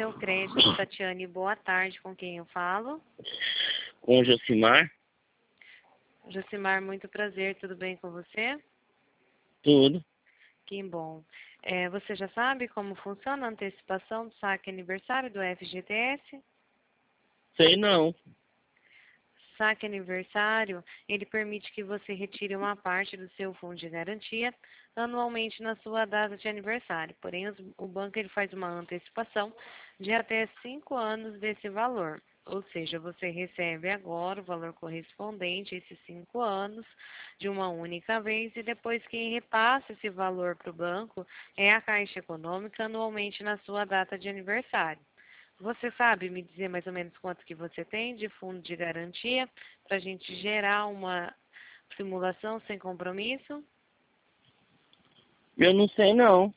Neocrédito, Tatiane, boa tarde, com quem eu falo? Com o Josimar? Josimar, muito prazer, tudo bem com você? Tudo. Que bom. Você já sabe como funciona a antecipação do saque aniversário do FGTS? Sei não. Saque aniversário, ele permite que você retire uma parte do seu fundo de garantia anualmente na sua data de aniversário. Porém, o banco ele faz uma antecipação de até 5 anos desse valor. Ou seja, você recebe agora o valor correspondente a esses 5 anos de uma única vez e depois quem repassa esse valor para o banco é a Caixa Econômica anualmente na sua data de aniversário. Você sabe me dizer mais ou menos quanto que você tem de fundo de garantia para a gente gerar uma simulação sem compromisso? Eu não sei não.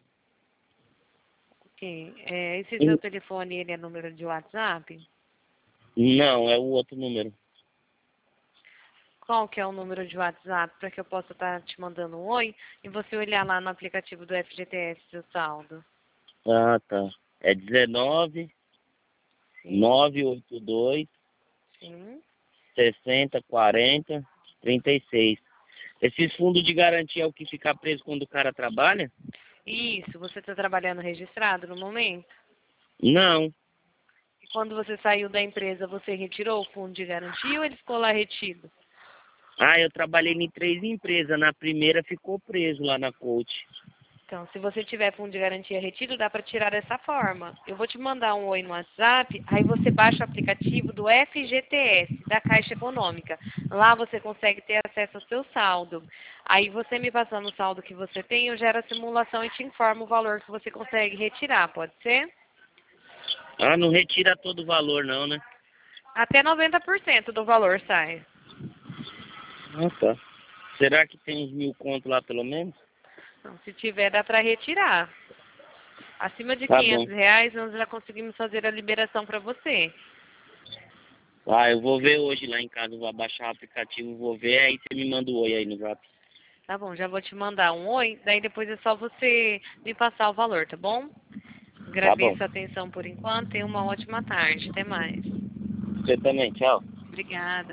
Ok. Esse seu telefone, ele é número de WhatsApp? Não, é o outro número. Qual que é o número de WhatsApp para que eu possa estar te mandando um oi e você olhar lá no aplicativo do FGTS seu saldo? Ah, tá. É 19 Sim, 982 sim. 60 40 36. Esses fundos de garantia é o que fica preso quando o cara trabalha? Isso, você está trabalhando registrado no momento? Não. E quando você saiu da empresa, você retirou o fundo de garantia ou ele ficou lá retido? Ah, eu trabalhei em 3 empresas. Na primeira ficou preso lá na coach. Então, se você tiver fundo de garantia retido, dá para tirar dessa forma. Eu vou te mandar um oi no WhatsApp, aí você baixa o aplicativo do FGTS, da Caixa Econômica. Lá você consegue ter acesso ao seu saldo. Aí você me passando o saldo que você tem, eu gero a simulação e te informo o valor que você consegue retirar, pode ser? Ah, não retira todo o valor não, né? Até 90% do valor sai. Ah, tá. Será que tem uns 1.000 conto lá pelo menos? Então, se tiver, dá para retirar. Acima de Tá bom. R$ 500, nós já conseguimos fazer a liberação para você. Ah, eu vou ver hoje lá em casa, eu vou abaixar o aplicativo, vou ver, aí você me manda o oi aí no Zap. Tá bom, já vou te mandar um oi, daí depois é só você me passar o valor, tá bom? Tá bom. Agradeço a atenção por enquanto e uma ótima tarde. Até mais. Você também, tchau. Obrigada.